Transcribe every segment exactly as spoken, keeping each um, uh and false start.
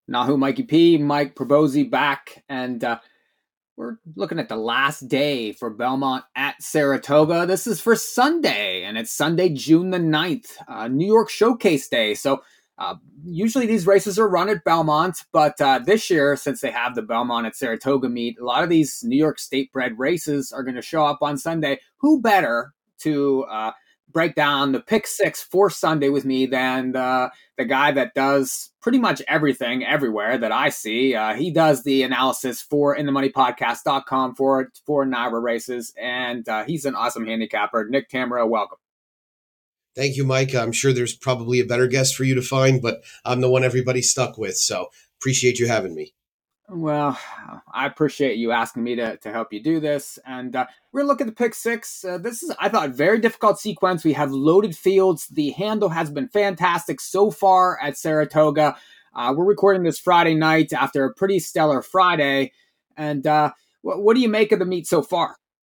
Nahu Mikey P, Mike Probosi back, and uh, we're looking at the last day for Belmont at Saratoga. This is for Sunday, and it's Sunday, June the ninth, uh, New York Showcase Day. So uh, usually these races are run at Belmont, but uh, this year, since they have the Belmont at Saratoga meet, a lot of these New York state-bred races are going to show up on Sunday. Who better to uh, break down the pick six for Sunday with me than the, the guy that does pretty much everything everywhere that I see. Uh, he does the analysis for in the money podcast dot com for, for NYRA races, and uh, he's an awesome handicapper. Nick Tamura, welcome. Thank you, Mike. I'm sure there's probably a better guest for you to find, but I'm the one everybody's stuck with. So appreciate you having me. Well, I appreciate you asking me to, to help you do this. And uh, we're looking at the pick six. Uh, this is, I thought, very difficult sequence. We have loaded fields. The handle has been fantastic so far at Saratoga. Uh, we're recording this Friday night after a pretty stellar Friday. And uh, what, what do you make of the meet so far?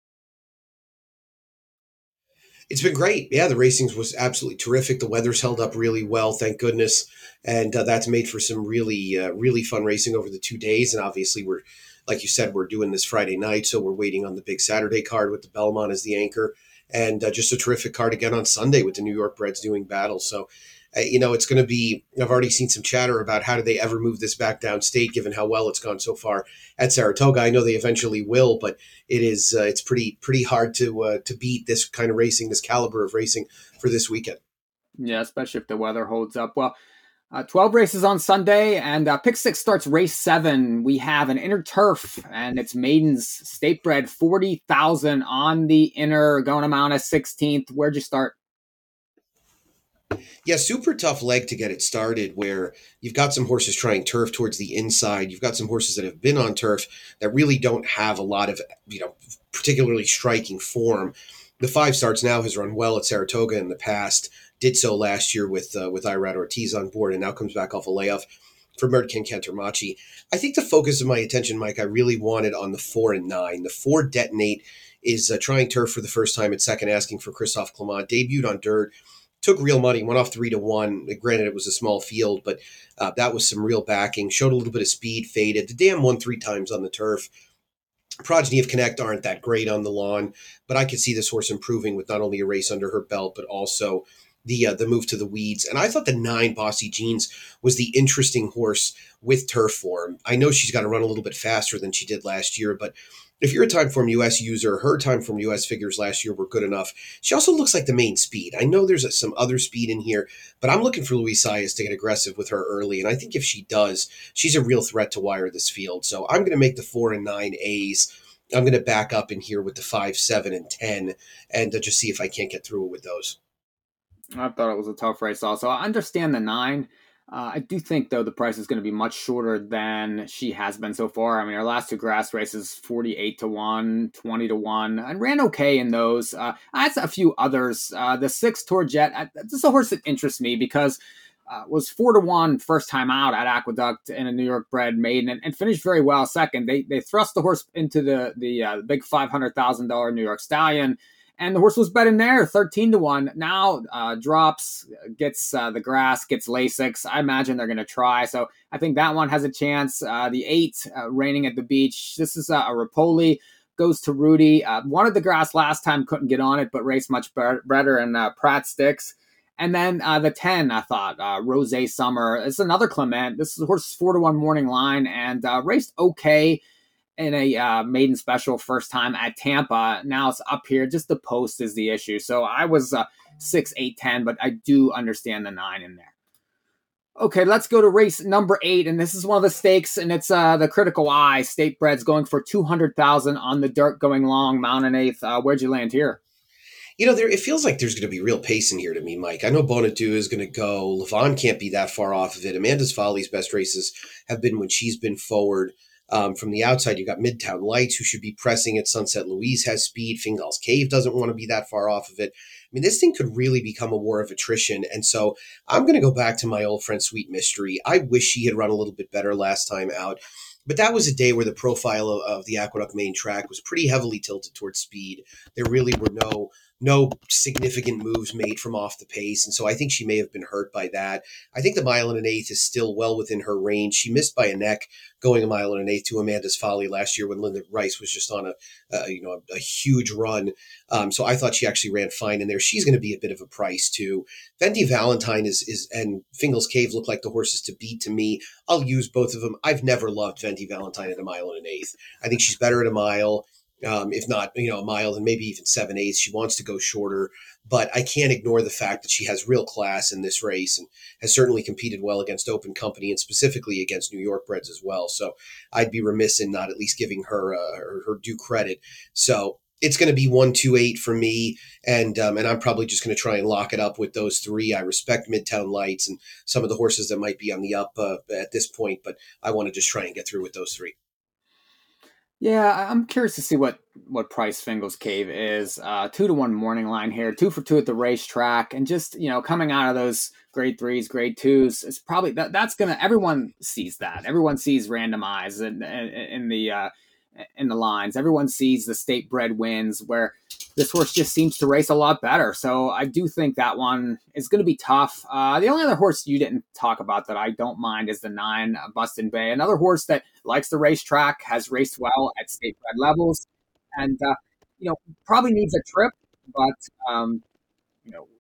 It's been great. Yeah, the racing was absolutely terrific. The weather's held up really well, thank goodness. And uh, that's made for some really, uh, really fun racing over the two days. And obviously, we're, like you said, we're doing this Friday night. So we're waiting on the big Saturday card with the Belmont as the anchor. And uh, just a terrific card again on Sunday with the New York Breds doing battle. So, uh, you know, it's going to be, I've already seen some chatter about how do they ever move this back downstate, given how well it's gone so far at Saratoga. I know they eventually will, but it is, uh, it's pretty, pretty hard to, uh, to beat this kind of racing, this caliber of racing for this weekend. Yeah, especially if the weather holds up. Well, Uh, twelve races on Sunday, and uh, pick six starts race seven. We have an inner turf, and it's maidens state bred forty thousand on the inner, going amount as sixteenth. Where'd you start? Yeah, super tough leg to get it started where you've got some horses trying turf towards the inside. You've got some horses that have been on turf that really don't have a lot of, you know, particularly striking form. The five starts now has run well at Saratoga in the past, did so last year with uh, with Irad Ortiz on board, and now comes back off a layoff for Merdkin Cantermachi. I think the focus of my attention, Mike, I really wanted on the four and nine. The four Detonate is uh, trying turf for the first time at second, asking for Christophe Clement. Debuted on dirt, took real money, went off three to one. Granted, it was a small field, but uh, that was some real backing. Showed a little bit of speed, faded. The dam won three times on the turf. Progeny of Connect aren't that great on the lawn, but I could see this horse improving with not only a race under her belt, but also the uh, the move to the weeds. And I thought the nine Bossy Jeans was the interesting horse with turf form. I know she's got to run a little bit faster than she did last year, but if you're a Timeform U S user, her Timeform U S figures last year were good enough. She also looks like the main speed. I know there's a, some other speed in here, but I'm looking for Luis Saez to get aggressive with her early. And I think if she does, she's a real threat to wire this field. So I'm going to make the four and nine A's. I'm going to back up in here with the five, seven, and ten, and uh, just see if I can't get through it with those. I thought it was a tough race also. I understand the nine. Uh, I do think, though, the price is going to be much shorter than she has been so far. I mean, her last two grass races, forty-eight to one, twenty to one, and ran okay in those. Uh, I had a few others. Uh, the six Tourjet, uh, this is a horse that interests me because uh, was four to one first time out at Aqueduct in a New York bred maiden and, and finished very well second. They they thrust the horse into the, the uh, big five hundred thousand dollars New York Stallion. And the horse was bet in there, thirteen to one. Now uh, drops, gets uh, the grass, gets Lasix. I imagine they're going to try. So I think that one has a chance. Uh, the eight, uh, Raining at the Beach. This is uh, a Rapoli. Goes to Rudy. Uh, wanted the grass last time, couldn't get on it, but raced much better. And uh, Pratt Sticks. And then uh, the ten, I thought, uh, Rose Summer. It's another Clement. This is the horse's four to one morning line and uh, raced okay in a uh, maiden special first time at Tampa. Now it's up here. Just the post is the issue. So I was uh, six, eight, ten, but I do understand the nine in there. Okay, let's go to race number eight, and this is one of the stakes, and it's uh, the Critical Eye. State Breds going for two hundred thousand on the dirt going long, mount and eighth. Uh, where'd you land here? You know, there it feels like there's going to be real pace in here to me, Mike. I know Bonadou is going to go. Levon can't be that far off of it. Amanda's Folly's best races have been when she's been forward. Um, from the outside, you've got Midtown Lights, who should be pressing at Sunset Louise has speed. Fingal's Cave doesn't want to be that far off of it. mean, this thing could really become a war of attrition. And so I'm going to go back to my old friend Sweet Mystery. I wish she had run a little bit better last time out. But that was a day where the profile of, of the Aqueduct main track was pretty heavily tilted towards speed. There really were no no significant moves made from off the pace. And so I think she may have been hurt by that. I think the mile and an eighth is still well within her range. She missed by a neck going a mile and an eighth to Amanda's Folly last year when Linda Rice was just on a, uh, you know, a, a huge run. Um, so I thought she actually ran fine in there. She's going to be a bit of a price too. Venti Valentine is, is, and Fingal's Cave look like the horses to beat to me. I'll use both of them. I've never loved Venti Valentine at a mile and an eighth. I think she's better at a mile. Um, if not, you know, a mile and maybe even seven eighths. She wants to go shorter, but I can't ignore the fact that she has real class in this race and has certainly competed well against Open Company and specifically against New York breds as well. So I'd be remiss in not at least giving her uh, her, her due credit. So it's going to be one, two, eight for me, and um, and I'm probably just going to try and lock it up with those three. I respect Midtown Lights and some of the horses that might be on the up uh, at this point, but I want to just try and get through with those three. Yeah, I'm curious to see what what price Fingal's Cave is. Uh, two to one morning line here, two for two at the racetrack, and just you know coming out of those grade threes, grade twos, it's probably that that's gonna. Everyone sees that. Everyone sees randomized in, in, in the uh, in the lines. Everyone sees the state bred wins where this horse just seems to race a lot better. So I do think that one is going to be tough. Uh, the only other horse you didn't talk about that I don't mind is the nine, uh, Bustin Bay. Another horse that likes the racetrack, has raced well at state bred levels, and, uh, you know, probably needs a trip, but, um, you know,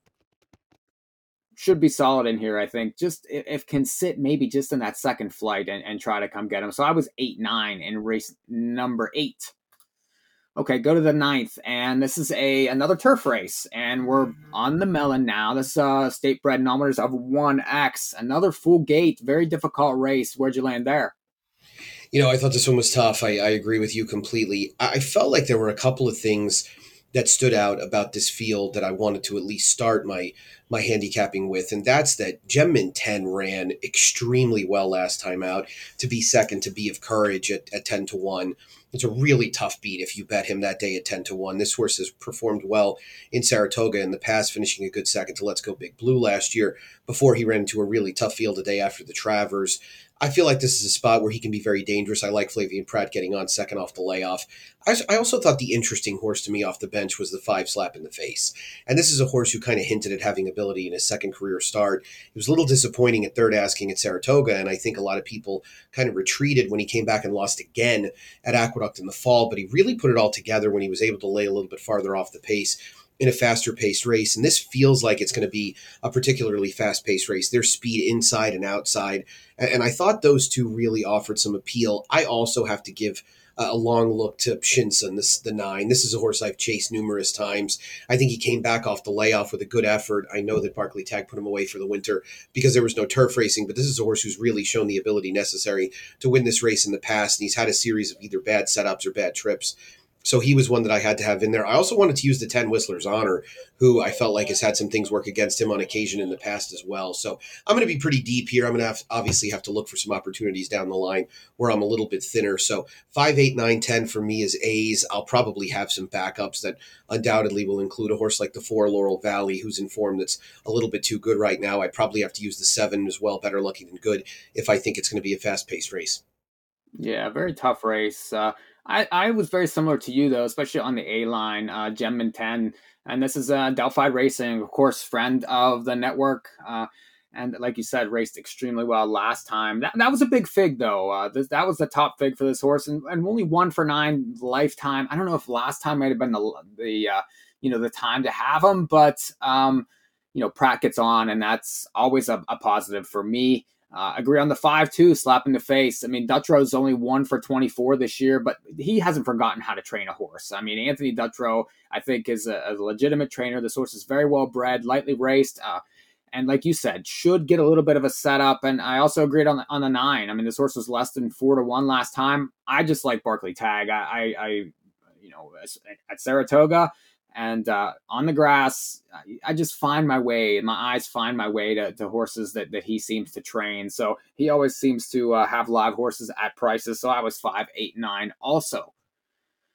should be solid in here, I think. Just if, if can sit maybe just in that second flight and, and try to come get him. So I was eight nine in race number eight. Okay, go to the ninth, and this is a another turf race, and we're on the melon now. This uh, state bred nometers of one X, another full gate, very difficult race. Where'd you land there? You know, I thought this one was tough. I, I agree with you completely. I felt like there were a couple of things that stood out about this field that I wanted to at least start my my handicapping with, and that's that Gemmin ten ran extremely well last time out. To be second to Be of Courage at, at ten to one. It's a really tough beat if you bet him that day at ten to one. This horse has performed well in Saratoga in the past, finishing a good second to Let's Go Big Blue last year before he ran into a really tough field a day after the Travers. I feel like this is a spot where he can be very dangerous. I like Flavien Prat getting on second off the layoff. I, I also thought the interesting horse to me off the bench was the five Slap in the Face. And this is a horse who kind of hinted at having ability in his second career start. It was a little disappointing at third asking at Saratoga, and I think a lot of people kind of retreated when he came back and lost again at Aqueduct in the fall, but he really put it all together when he was able to lay a little bit farther off the pace in a faster paced race. And this feels like it's going to be a particularly fast paced race. There's speed inside and outside. And I thought those two really offered some appeal. I also have to give a long look to Shinsun, this the nine. This is a horse I've chased numerous times. I think he came back off the layoff with a good effort. I know that Barclay Tagg put him away for the winter because there was no turf racing, but this is a horse who's really shown the ability necessary to win this race in the past. And he's had a series of either bad setups or bad trips. So he was one that I had to have in there. I also wanted to use the ten Whistler's Honor, who I felt like has had some things work against him on occasion in the past as well. So I'm going to be pretty deep here. I'm going to have obviously have to look for some opportunities down the line where I'm a little bit thinner. So five, eight, nine, ten for me is A's. I'll probably have some backups that undoubtedly will include a horse like the four Laurel Valley, who's in form that's a little bit too good right now. I'd probably have to use the seven as well, Better Lucky Than Good, if I think it's going to be a fast-paced race. Yeah, very tough race. Uh, I, I was very similar to you, though, especially on the A line, uh, Gemmin ten. And this is uh, Delphi Racing, of course, friend of the network. Uh, and like you said, raced extremely well last time. That, that was a big fig, though. Uh, this, that was the top fig for this horse, and, and only one for nine lifetime. I don't know if last time might have been the, the uh, you know, the time to have him, but, um, you know, Pratt gets on, and that's always a, a positive for me. Uh, agree on the five, too, Slap in the Face. I mean, Dutro's only one for twenty-four this year, but he hasn't forgotten how to train a horse. I mean, Anthony Dutro, I think, is a, a legitimate trainer. This horse is very well bred, lightly raced, uh, and like you said, should get a little bit of a setup. And I also agreed on the, on the nine. I mean, this horse was less than four to one last time. I just like Barclay Tagg. I, I, I you know, at Saratoga, and uh, on the grass, I just find my way. My eyes find my way to, to horses that, that he seems to train. So he always seems to uh, have live horses at prices. So I was five, eight, nine also.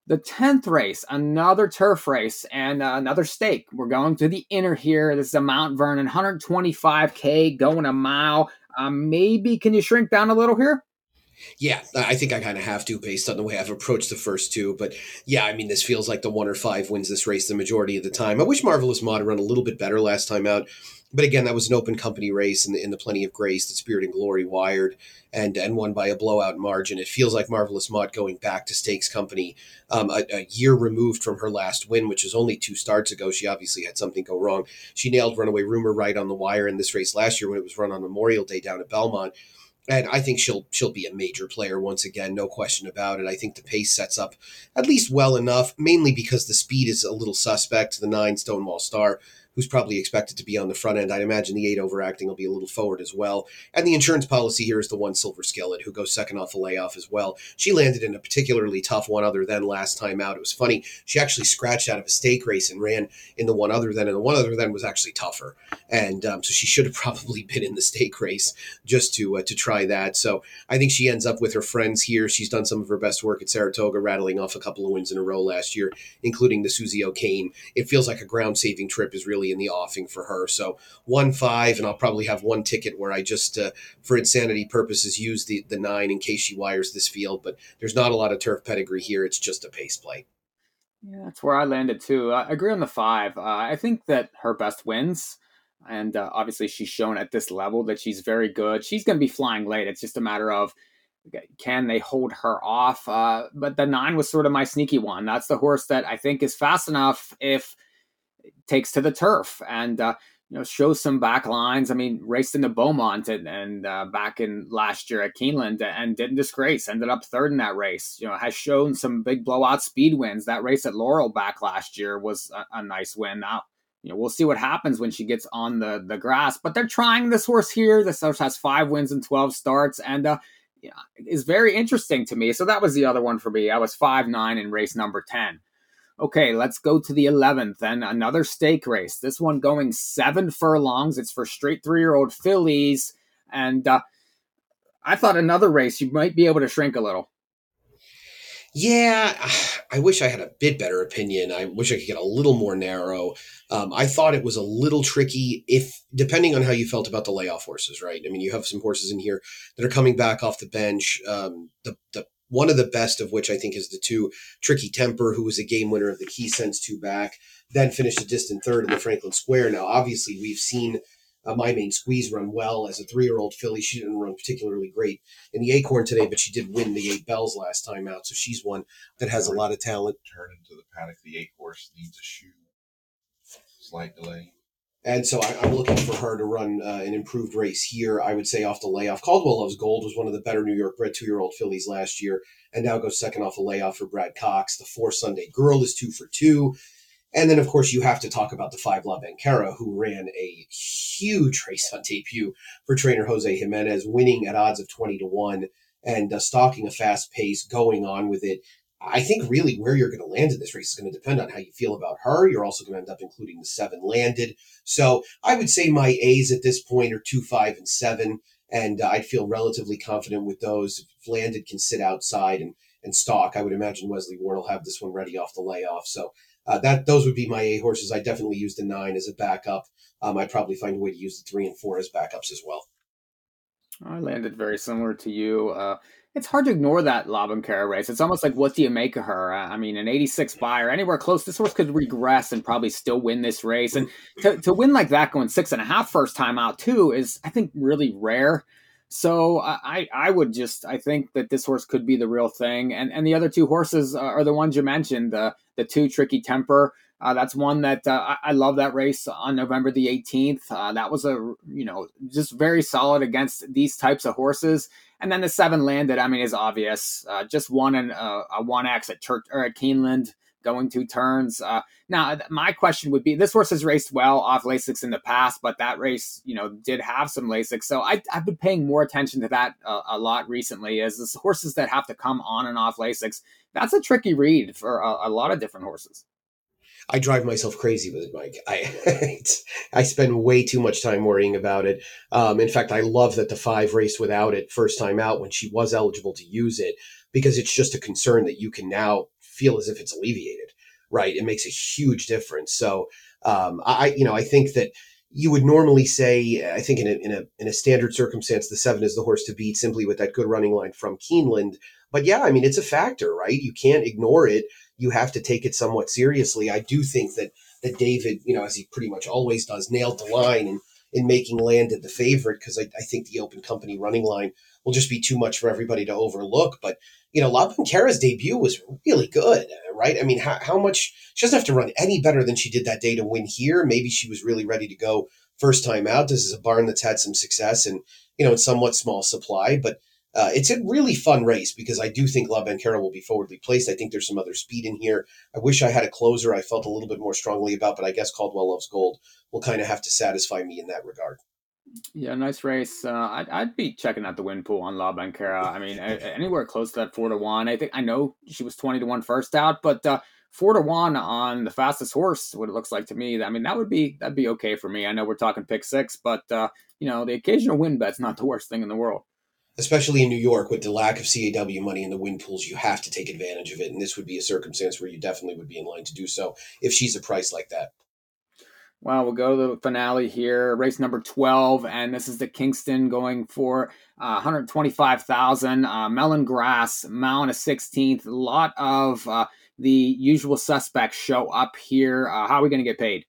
The tenth race, another turf race and uh, another stake. We're going to the inner here. This is a Mount Vernon, one twenty-five K, going a mile. Um, maybe can you shrink down a little here? Yeah, I think I kind of have to based on the way I've approached the first two. But yeah, I mean, this feels like the one or five wins this race the majority of the time. I wish Marvelous Mod run a little bit better last time out. But again, that was an open company race in the, in the Plenty of Grace that Spirit and Glory wired and and won by a blowout margin. It feels like Marvelous Mod going back to Stakes Company um, a, a year removed from her last win, which was only two starts ago. She obviously had something go wrong. She nailed Runaway Rumor right on the wire in this race last year when it was run on Memorial Day down at Belmont. And I think she'll she'll be a major player once again, no question about it. I think the pace sets up at least well enough, mainly because the speed is a little suspect. The nine Stonewall Star, who's probably expected to be on the front end. I'd imagine the eight Overacting will be a little forward as well. And the insurance policy here is the one Silver Skillet, who goes second off the layoff as well. She landed in a particularly tough one other than last time out. It was funny. She actually scratched out of a stake race and ran in the one other than, and the one other than was actually tougher. And um, so she should have probably been in the stake race just to uh, to try that. So I think she ends up with her friends here. She's done some of her best work at Saratoga, rattling off a couple of wins in a row last year, including the Susie O'Kane. It feels like a ground-saving trip is really in the offing for her. So one five, and I'll probably have one ticket where I just, uh, for insanity purposes, use the, the nine in case she wires this field. But there's not a lot of turf pedigree here. It's just a pace play. Yeah, that's where I landed too. I agree on the five. Uh, I think that her best wins. And uh, obviously, she's shown at this level that she's very good. She's going to be flying late. It's just a matter of can they hold her off? Uh, but the nine was sort of my sneaky one. That's the horse that I think is fast enough if it takes to the turf and uh, you know shows some back lines. I mean, raced into Beaumont and, and uh, back in last year at Keeneland and didn't disgrace. Ended up third in that race. You know, has shown some big blowout speed wins. That race at Laurel back last year was a, a nice win. Now, you know, we'll see what happens when she gets on the, the grass. But they're trying this horse here. This horse has five wins and twelve starts and uh, you know, is very interesting to me. So that was the other one for me. I was five nine in race number ten. Okay, let's go to the eleventh and another stake race. This one going seven furlongs. It's for straight three-year-old fillies. And uh, I thought another race you might be able to shrink a little. Yeah, I wish I had a bit better opinion. I wish I could get a little more narrow. Um, I thought it was a little tricky if, depending on how you felt about the layoff horses, right? I mean, you have some horses in here that are coming back off the bench. Um, the, the one of the best of which I think is the two Tricky Temper, who was a game winner of the Key Sense two back, then finished a distant third in the Franklin Square. Now, obviously, we've seen Uh, My Main Squeeze run well as a three-year-old filly. She didn't run particularly great in the Acorn today, but she did win the Eight Bells last time out. So she's one that has a lot of talent. Turn into the paddock. The eight horse needs a shoe. Slight delay. And so I, I'm looking for her to run uh, an improved race here, I would say, off the layoff. Caldwell Loves Gold was one of the better New York bred two-year-old fillies last year and now goes second off the layoff for Brad Cox. The four Sunday Girl is two for two. And then, of course, you have to talk about the five La Banquera, who ran a huge race on debut for trainer Jose Jimenez, winning at odds of twenty to one and uh, stalking a fast pace, going on with it. I think really where you're going to land in this race is going to depend on how you feel about her. You're also going to end up including the seven Landed. So I would say my A's at this point are two, five, and seven. And uh, I'd feel relatively confident with those. If Landed can sit outside and, and stalk, I would imagine Wesley Warren will have this one ready off the layoff. So Uh, that those would be my A horses. I definitely use the nine as a backup. Um, I'd probably find a way to use the three and four as backups as well. I landed very similar to you. Uh, it's hard to ignore that La Banquera race. It's almost like, what do you make of her? Uh, I mean, an eighty-six buyer, anywhere close, this horse could regress and probably still win this race. And to, to win like that, going six and a half first time out too, is I think really rare. So I, I would just, I think that this horse could be the real thing. And and the other two horses are the ones you mentioned, the, the two Tricky Temper. Uh, that's one that uh, I, I love that race on November the eighteenth. Uh, that was a, you know, just very solid against these types of horses. And then the seven Landed, I mean, is obvious. Uh, just won an, uh, a one X at Church or at Keeneland, going two turns. Uh, now, my question would be, this horse has raced well off Lasix in the past, but that race, you know, did have some Lasix. So I, I've been paying more attention to that uh, a lot recently, as this horses that have to come on and off Lasix. That's a tricky read for a, a lot of different horses. I drive myself crazy with it, Mike. I I spend way too much time worrying about it. Um, in fact, I love that the five raced without it first time out when she was eligible to use it, because it's just a concern that you can now feel as if it's alleviated, right? It makes a huge difference. So um, I, you know, I think that you would normally say, I think in a, in a in a standard circumstance, the seven is the horse to beat simply with that good running line from Keeneland. But yeah, I mean, it's a factor, right? You can't ignore it. You have to take it somewhat seriously. I do think that that David, you know, as he pretty much always does, nailed the line in, in making Landed the favorite, because I, I think the Open Company running line will just be too much for everybody to overlook. But, you know, La Banquera's debut was really good, right? I mean, how, how much, she doesn't have to run any better than she did that day to win here. Maybe she was really ready to go first time out. This is a barn that's had some success and, you know, in somewhat small supply, but Uh, it's a really fun race because I do think La Banquera will be forwardly placed. I think there's some other speed in here. I wish I had a closer I felt a little bit more strongly about, but I guess Caldwell Loves Gold will kind of have to satisfy me in that regard. Yeah, nice race. Uh, I'd, I'd be checking out the win pool on La Banquera. I mean, a, anywhere close to that four to one. I think I know she was twenty to one first out, but uh, four to one on the fastest horse, what it looks like to me. I mean, that would be that'd be okay for me. I know we're talking pick six, but uh, you know, the occasional win bet's not the worst thing in the world. Especially in New York with the lack of C A W money in the win pools, you have to take advantage of it. And this would be a circumstance where you definitely would be in line to do so if she's a price like that. Well, we'll go to the finale here, race number twelve, and this is the Kingston going for uh, one hundred twenty-five thousand dollars. Uh, Melon Grass, mile a sixteenth. A lot of uh, the usual suspects show up here. Uh, how are we going to get paid?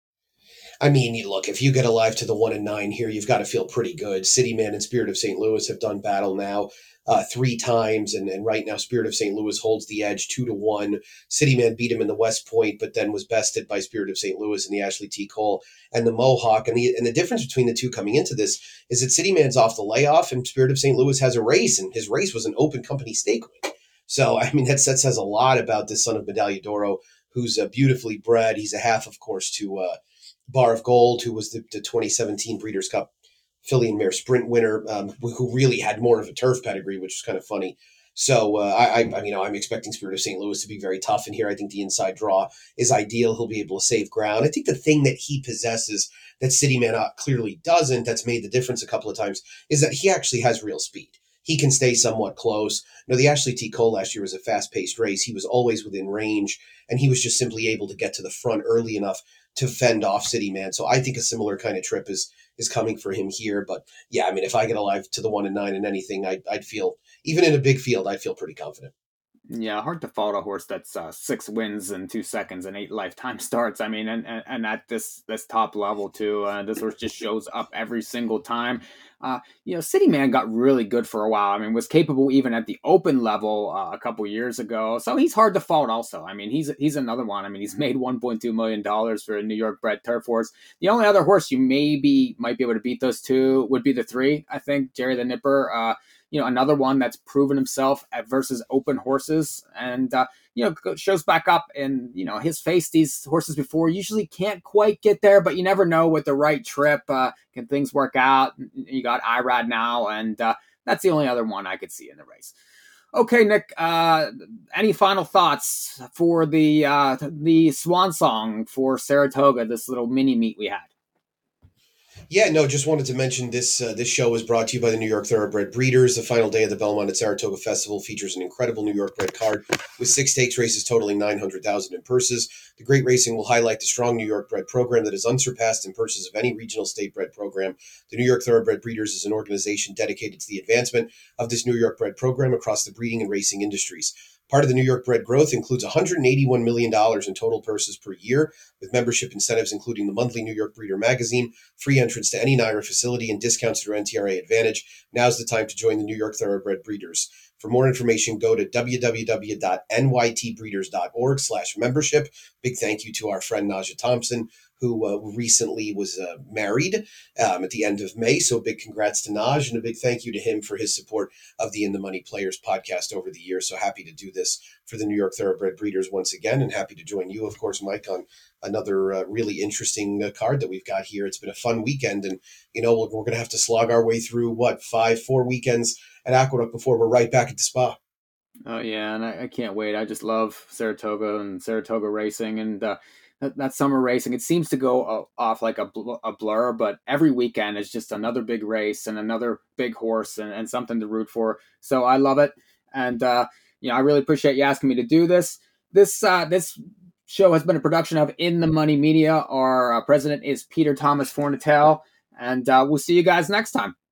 I mean, you look, if you get alive to the one and nine here, you've got to feel pretty good. City Man and Spirit of Saint Louis have done battle now uh, three times, and, and right now Spirit of Saint Louis holds the edge two to one. City Man beat him in the West Point, but then was bested by Spirit of Saint Louis in the Ashley T. Cole and the Mohawk. And the and the difference between the two coming into this is that City Man's off the layoff, and Spirit of Saint Louis has a race, and his race was an Open Company stake win. So, I mean, that, that says a lot about this son of Medaglia d'Oro, who's uh, beautifully bred. He's a half, of course, to uh, Bar of Gold, who was the, the twenty seventeen Breeders' Cup Filly and Mare Sprint winner, um, who really had more of a turf pedigree, which is kind of funny. So uh, I, I, you know, I'm expecting Spirit of Saint Louis to be very tough in here. I think the inside draw is ideal. He'll be able to save ground. I think the thing that he possesses that City Man clearly doesn't, that's made the difference a couple of times, is that he actually has real speed. He can stay somewhat close. You know, the Ashley T. Cole last year was a fast-paced race. He was always within range, and he was just simply able to get to the front early enough to fend off City Man. So I think a similar kind of trip is is coming for him here. But yeah, I mean, if I get alive to the one and nine in anything, I'd, I'd feel, even in a big field, I'd feel pretty confident. Yeah, hard to fault a horse that's uh, six wins in two seconds and eight lifetime starts. I mean, and and, and at this this top level too, uh, this horse just shows up every single time. Uh, you know, City Man got really good for a while. I mean, was capable even at the open level uh, a couple years ago. So he's hard to fault. Also, I mean, he's he's another one. I mean, he's made one point two million dollars for a New York bred turf horse. The only other horse you maybe might be able to beat those two would be the three. I think Jerry the Nipper. Uh, You know, another one that's proven himself at versus open horses, and uh, you know, shows back up. And you know, his faced these horses before. Usually can't quite get there, but you never know with the right trip. Uh, can things work out? You got Irad now, and uh, that's the only other one I could see in the race. Okay, Nick. Uh, any final thoughts for the uh, the swan song for Saratoga? This little mini meet we had. Yeah, no, just wanted to mention this uh, this show is brought to you by the New York Thoroughbred Breeders. The final day of the Belmont at Saratoga Festival features an incredible New York bred card with six stakes races totaling nine hundred thousand dollars in purses. The great racing will highlight the strong New York bred program that is unsurpassed in purses of any regional state bred program. The New York Thoroughbred Breeders is an organization dedicated to the advancement of this New York bred program across the breeding and racing industries. Part of the New York bred growth includes one hundred eighty-one million dollars in total purses per year, with membership incentives including the monthly New York Breeder magazine, free entrance to any NYRA facility, and discounts through N T R A Advantage. Now's the time to join the New York Thoroughbred Breeders. For more information, go to w w w dot n y t breeders dot org slash membership. Big thank you to our friend Naja Thompson, who uh, recently was uh, married um, at the end of May. So big congrats to Naj, and a big thank you to him for his support of the In the Money Players podcast over the years. So happy to do this for the New York Thoroughbred Breeders once again, and happy to join you, of course, Mike, on another uh, really interesting uh, card that we've got here. It's been a fun weekend, and, you know, we're, we're going to have to slog our way through, what, five, four weekends at Aqueduct before we're right back at the spa. Oh, yeah, and I, I can't wait. I just love Saratoga and Saratoga racing, and uh, that, that summer racing. It seems to go uh, off like a, bl- a blur, but every weekend is just another big race and another big horse and, and something to root for. So I love it, and uh, you know, I really appreciate you asking me to do this. This uh, this show has been a production of In the Money Media. Our uh, president is Peter Thomas Fornatel, and uh, we'll see you guys next time.